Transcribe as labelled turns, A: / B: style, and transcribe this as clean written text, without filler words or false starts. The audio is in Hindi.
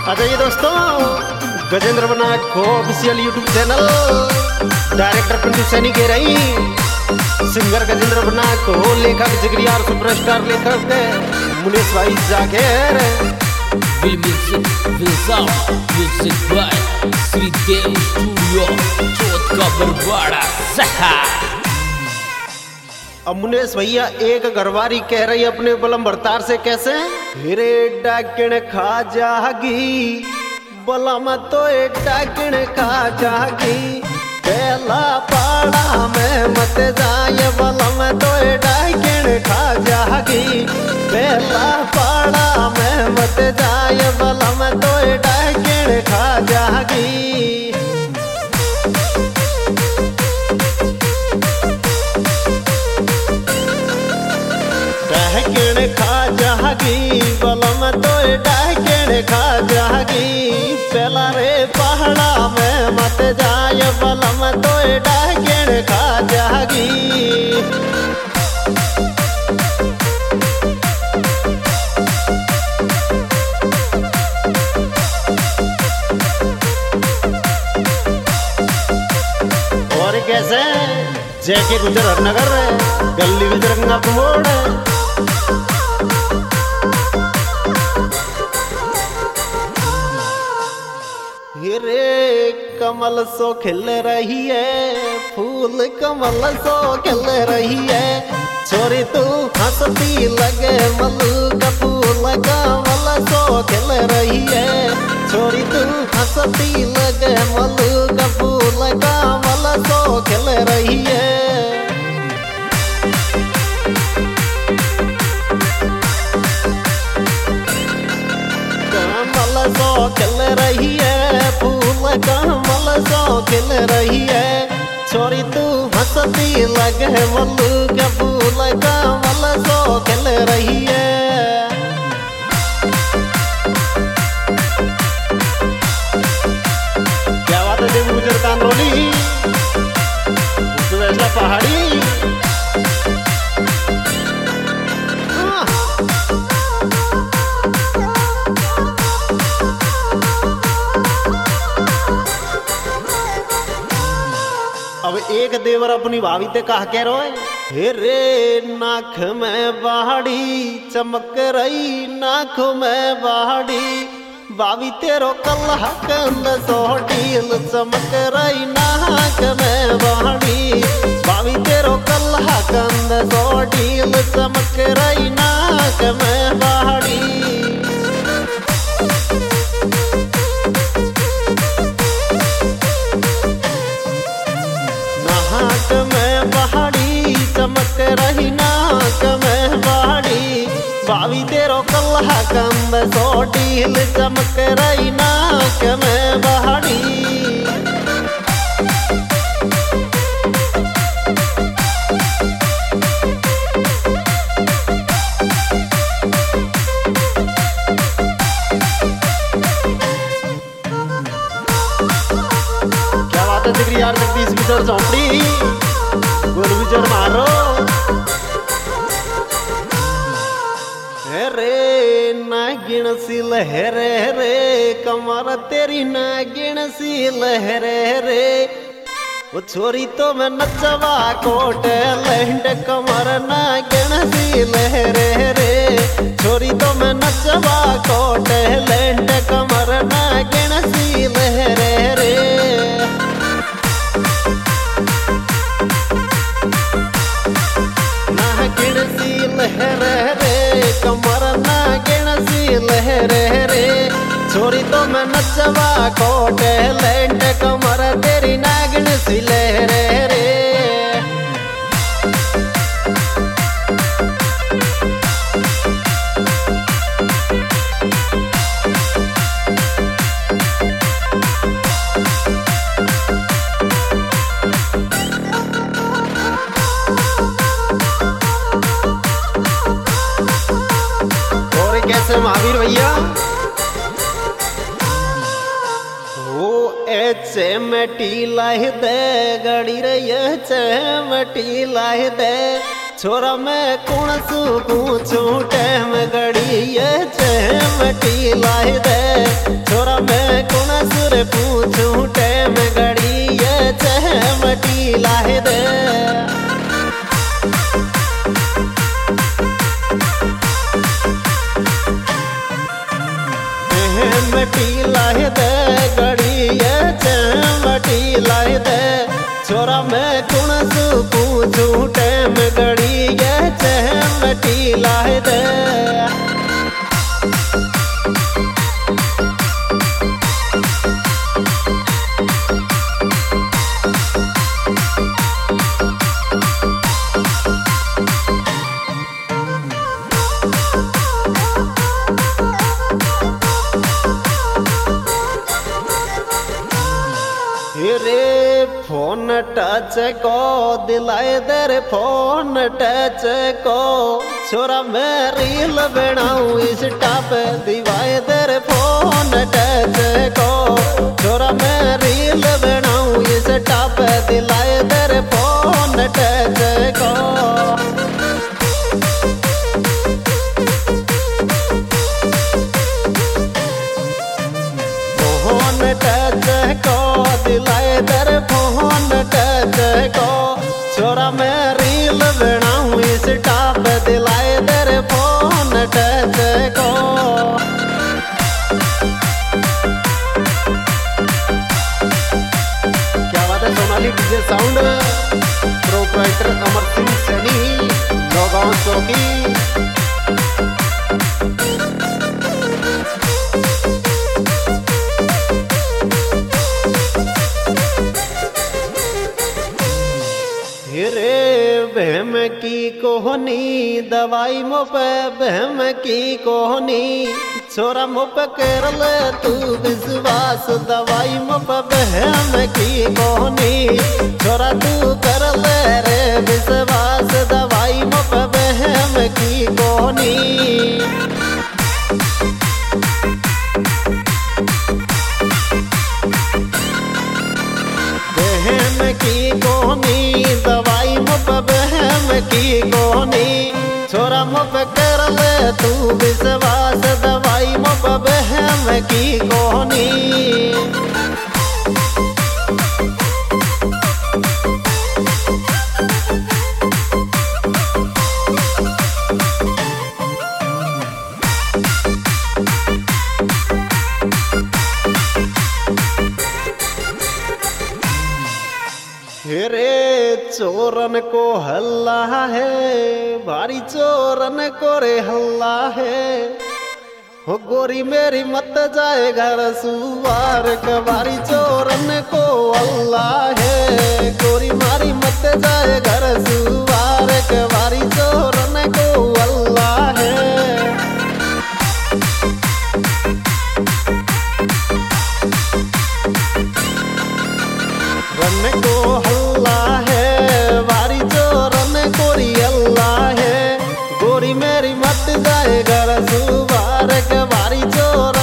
A: आ जाइए दोस्तों, गजेंद्र बनाक को official YouTube channel, director Pintu Saini के रही, सिंगर गजेंद्र बनाक को, लेखक जिगरियार सुपरस्टार लेखक मुनीश भाई जाकेर,
B: music by Shridev studio Chauth का बरवाड़ा सहा।
A: अब मुनेश भैया एक घरवारी कह रही अपने बलम भरतार से कैसे, हिरे डाकण खा जागी बलम तो डाकण खा जागी, पहला पाड़ा में मत जाए बलम तो डाकण खा जागी, पहला पाड़ा में मत जाए बलम तो डाकण खा जागी। डाकण खा जागी बलम तो डाकण खा जागी, पहला रे पहाड़ा में मत जाए बलम तो डाकण खा जागी। और कैसे जैके गुजर हरनगर गली गुजर गंगा मोड़, रे कमल सो खिल रही है, फूल कमल सो खिल रही है, छोरी तू हंसती लगे मलू का फूल कमल सो खिल रही है, छोरी तू हंसती लगे मलू का फूल कमल सो खिल रही है। कमल सो खिल रही है, फूल कमल सो खिल रही है, छोरी तू हंसती लगे मल्लू के फूल कमल सो खिल रही है। क्या बात है देव गुजर कानरोली वैसा पहाड़ी, अब एक देवर अपनी भाभी ते कहा कह रहा है, हे रे नाक में बाड़ी चमक रही नाक में बाड़ी, भाभी तेरो कल्ला कंद सोटील चमक रही नाक में बाड़ी, भाभी तेरो कल्ला कंद सोटील चमक रही नाक में बाड़ी। नाक में बहाड़ी चमक रही नाक में बहाड़ी, भाभी तेरो कल्ला कंद सोटील चमक रही नाक में बहाड़ी। क्या बात है जिगरी यार, जगदीश विजर झोंपड़ी गोल विजर मारो, रे नागिन सी लहरे रे कमर तेरी नागिन सी लहरे रे, वो छोरी तो मैं नचवा कोट लहंड कमर नागिन सी लहरे रे, छोरी तो मैं नचवा कोट लहंड कमर नागिन सी लहरे रे। नागिन सी लहरे रे कमर नागिन सी लहरे रे, छोरी तो मैं नचवा कोट लहंड कमर तेरी नागिन सी लहरे रे। और कैसे महावीर भैया, चमटी लाह दे गड़ी रे चमटी लाह दे, छोरा मैं कौन सू पूछूं टैम गड़ी चमटी लाह दे, से पूछूं टेम घड़ी ये चहमटी लाहे दे। चहमटी लाहे दे घड़ी ये चहमटी लाहे दे। छोरा मैं कुण सु पूछूं टेम घड़ी ये चहमटी लाहे दे। रे फोन टच को दिलाए दे रे फोन टच को। छोरा मैं रील बनाऊं इस टाप दिवाए दे रे फोन टच को। छोरा मैं रील बनाऊं इस टाप दिलाए दे रे फोन टच को। फोन टच को दिलाए दर फोन टच को। छोरा मैं रील बनाऊं इस टाप दिलाए दर फोन टच को। क्या बात है Sonali DJ sound proprietor Amar Singh Saini Naugaon Chowki. रे बहम की कोहनी दवाई मुप बहम की कोहनी। छोरा मुप कर ले तू विश्वास दवाई मुप बहम की कोहनी। छोरा तू कर ले रे विश्वास दवाई मुप बहम की कोहनी। बहम की कोहनी दवाई मुप बहम की कोहनी। छोरा मुप कर ले तू विश्वास दवाई मुप बहम की कोहनी। रे चोरन को हल्ला है भारी चोरन को रे हल्ला है। हो गोरी मेरी मत जाए घर सुवार कबारी चोरन को अल्लाह है। गोरी मारी मत जाए घर सुवार कबारी चोरन को अल्लाह है। रन को हल्ला है वारी चोरन कोरी अल्लाह है। गोरी मेरी मत जाए घर सुवार के वारी चोर